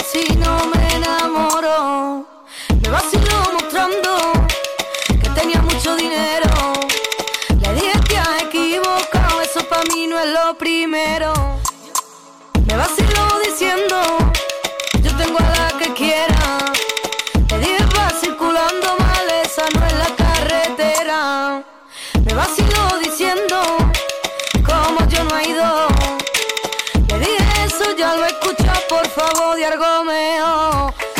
si no me enamoro. Me vaciló mostrando que tenía mucho dinero. Le dije te has equivocado, eso pa' mí no es lo primero. Me vaciló diciendo yo tengo a la que quiera. Le dije va circulando mal, esa no es la carretera. Me vaciló diciendo como yo no he ido. Le dije eso ya lo he escuchado, por favor di algo mejor.